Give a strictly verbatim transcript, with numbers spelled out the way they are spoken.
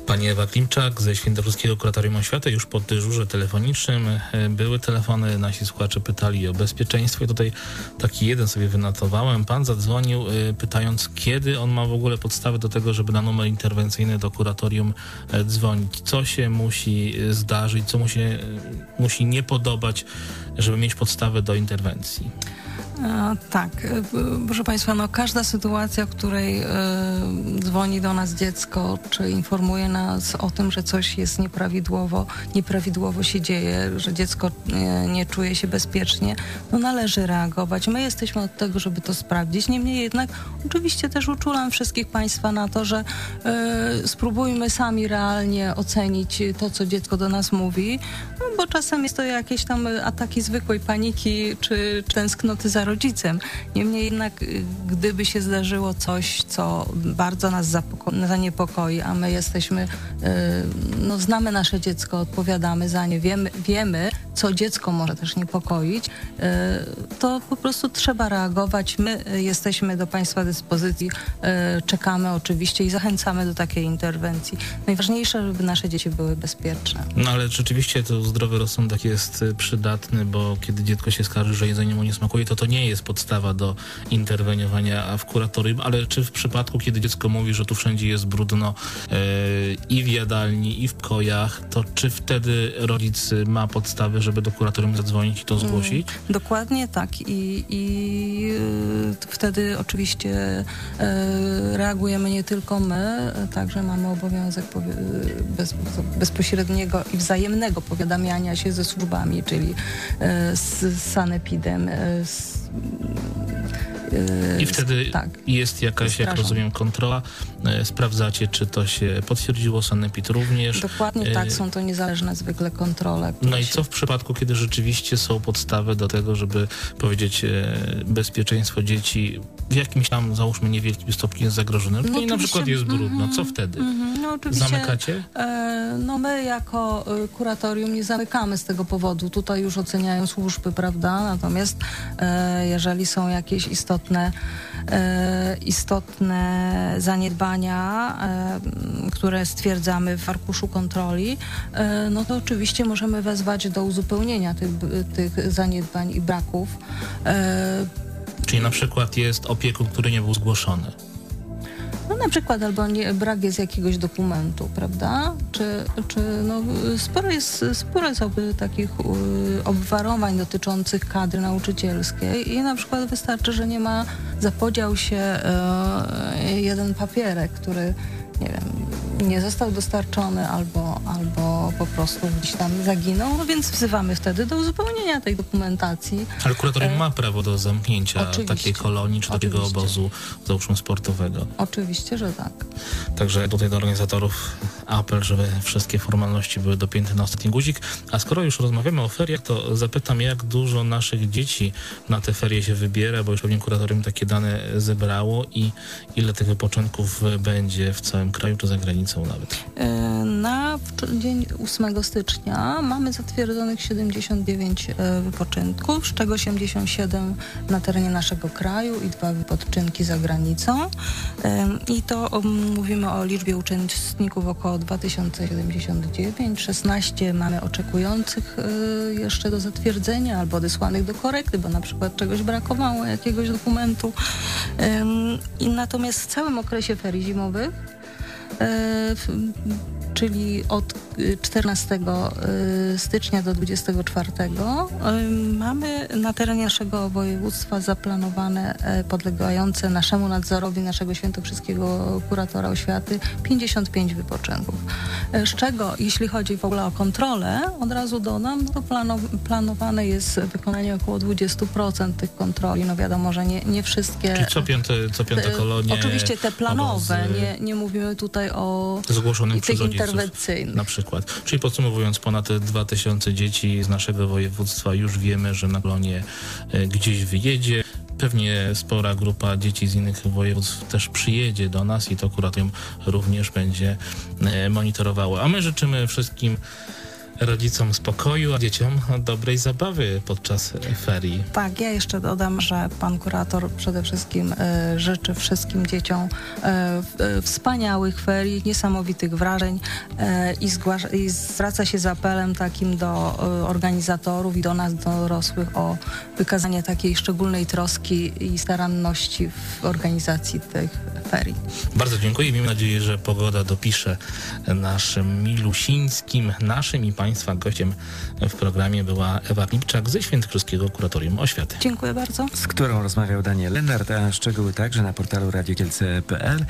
Pani Ewa Klimczak ze Świętokrzyskiego Kuratorium Oświaty już po dyżurze telefonicznym. Były telefony, nasi słuchacze pytali o bezpieczeństwo i tutaj taki jeden sobie wynotowałem. Pan zadzwonił pytając, kiedy on ma w ogóle podstawy do tego, żeby na numer interwencyjny do kuratorium dzwonić. Co się musi zdarzyć, co mu się musi nie podobać, żeby mieć podstawę do interwencji? A, tak, proszę Państwa, no każda sytuacja, w której y, dzwoni do nas dziecko, czy informuje nas o tym, że coś jest nieprawidłowo, nieprawidłowo się dzieje, że dziecko y, nie czuje się bezpiecznie, no należy reagować. My jesteśmy od tego, żeby to sprawdzić. Niemniej jednak oczywiście też uczulam wszystkich Państwa na to, że y, spróbujmy sami realnie ocenić to, co dziecko do nas mówi, no, bo czasem jest to jakieś tam ataki zwykłej paniki, czy, czy tęsknoty za rodzicem. Niemniej jednak, gdyby się zdarzyło coś, co bardzo nas zaniepokoi, a my jesteśmy, no znamy nasze dziecko, odpowiadamy za nie, wiemy, wiemy, co dziecko może też niepokoić, to po prostu trzeba reagować. My jesteśmy do Państwa dyspozycji, czekamy oczywiście i zachęcamy do takiej interwencji. Najważniejsze, żeby nasze dzieci były bezpieczne. No ale rzeczywiście to zdrowy rozsądek jest przydatny, bo kiedy dziecko się skarży, że jedzenie mu nie smakuje, to to nie jest podstawa do interweniowania w kuratorium, ale czy w przypadku, kiedy dziecko mówi, że tu wszędzie jest brudno yy, i w jadalni, i w pokojach, to czy wtedy rodzic ma podstawy, żeby do kuratorium zadzwonić i to zgłosić? Mm, dokładnie tak. I, i yy, wtedy oczywiście yy, reagujemy nie tylko my, także mamy obowiązek powie- bez, bezpośredniego i wzajemnego powiadamiania się ze służbami, czyli yy, z sanepidem, yy, z I wtedy tak, jest jakaś, jak rozumiem, kontrola. Sprawdzacie, czy to się potwierdziło, sanepid również. Dokładnie tak, są to niezależne zwykle kontrole. No i się... co w przypadku, kiedy rzeczywiście są podstawy do tego, żeby powiedzieć, bezpieczeństwo dzieci w jakimś tam, załóżmy, niewielkim stopniu jest zagrożone, no, i na przykład jest brudno. Mm-hmm, co wtedy? Mm-hmm, no, Zamykacie? E, no my jako e, kuratorium nie zamykamy z tego powodu. Tutaj już oceniają służby, prawda? Natomiast e, jeżeli są jakieś istotne, e, istotne zaniedbania, e, które stwierdzamy w arkuszu kontroli, e, no to oczywiście możemy wezwać do uzupełnienia tych, tych zaniedbań i braków. E, Czyli na przykład jest opiekun, który nie był zgłoszony. No na przykład albo nie, brak jest jakiegoś dokumentu, prawda? Czy, czy no, sporo jest, sporo jest oby takich y, obwarowań dotyczących kadry nauczycielskiej i na przykład wystarczy, że nie ma, zapodział się y, jeden papierek, który nie wiem, nie został dostarczony albo, albo po prostu gdzieś tam zaginął, no więc wzywamy wtedy do uzupełnienia tej dokumentacji. Ale kuratorium e... ma prawo do zamknięcia Oczywiście. takiej kolonii czy Oczywiście. takiego obozu, załóżmy, sportowego. Oczywiście, że tak. Także tutaj do organizatorów apel, żeby wszystkie formalności były dopięte na ostatni guzik. A skoro już rozmawiamy o feriach, to zapytam, jak dużo naszych dzieci na te ferie się wybiera, bo już pewnie kuratorium takie dane zebrało i ile tych wypoczynków będzie w całym kraju czy za granicą nawet? Na dzień ósmego stycznia mamy zatwierdzonych siedemdziesiąt dziewięć wypoczynków, z czego osiemdziesiąt siedem na terenie naszego kraju i dwa wypoczynki za granicą. I to um, mówimy o liczbie uczestników około dwa tysiące siedemdziesiąt dziewięć. szesnaście mamy oczekujących y, jeszcze do zatwierdzenia albo odesłanych do korekty, bo na przykład czegoś brakowało, jakiegoś dokumentu. Ym, i natomiast w całym okresie ferii zimowych, y, czyli od czternastego stycznia do dwudziestego czwartego mamy na terenie naszego województwa zaplanowane, podlegające naszemu nadzorowi, naszego świętokrzyskiego kuratora oświaty, pięćdziesiąt pięć wypoczynków. Z czego, jeśli chodzi w ogóle o kontrolę, od razu dodam, to planow- planowane jest wykonanie około dwadzieścia procent tych kontroli. No wiadomo, że nie, nie wszystkie... Czyli co piąte, co piąte kolonie... Oczywiście te planowe, obozy, nie, nie mówimy tutaj o zgłoszonych tych interwencyjnych. Na przykład. Czyli podsumowując, ponad dwa tysiące dzieci z naszego województwa już wiemy, że na kolonie gdzieś wyjedzie. Pewnie spora grupa dzieci z innych województw też przyjedzie do nas i to kuratorium również będzie monitorowało. A my życzymy wszystkim rodzicom spokoju, a dzieciom dobrej zabawy podczas ferii. Tak, ja jeszcze dodam, że pan kurator przede wszystkim e, życzy wszystkim dzieciom e, e, wspaniałych ferii, niesamowitych wrażeń e, i, zgłasza, i zwraca się z apelem takim do e, organizatorów i do nas, dorosłych, o wykazanie takiej szczególnej troski i staranności w organizacji tych ferii. Bardzo dziękuję. Miejmy nadzieję, że pogoda dopisze naszym milusińskim. Naszym i Państwa gościem w programie była Ewa Lipczak ze Świętokrzyskiego Kuratorium Oświaty. Dziękuję bardzo. Z którą rozmawiał Daniel Lenart, a szczegóły także na portalu radio kielce kropka p l.